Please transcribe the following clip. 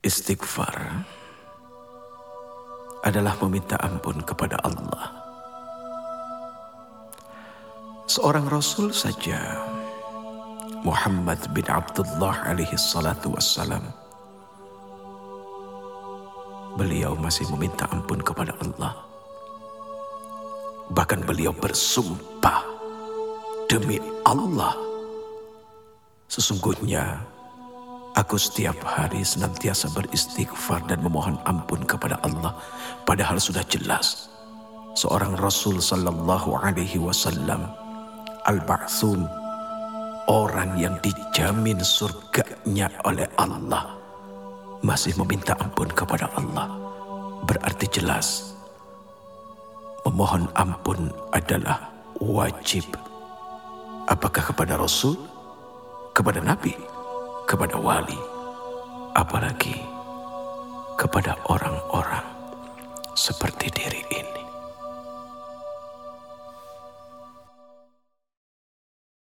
Istighfar adalah meminta ampun kepada Allah. Seorang Rasul saja, Muhammad bin Abdullah alaihi salatu wassalam, beliau masih meminta ampun kepada Allah. Bahkan beliau bersumpah, demi Allah, sesungguhnya aku setiap hari senantiasa beristighfar dan memohon ampun kepada Allah. Padahal sudah jelas seorang Rasul sallallahu alaihi wasallam, al-ba'tsun, orang yang dijamin surganya oleh Allah, masih meminta ampun kepada Allah. Berarti jelas memohon ampun adalah wajib. Apakah kepada Rasul, kepada Nabi, kepada wali, apalagi kepada orang-orang seperti diri ini.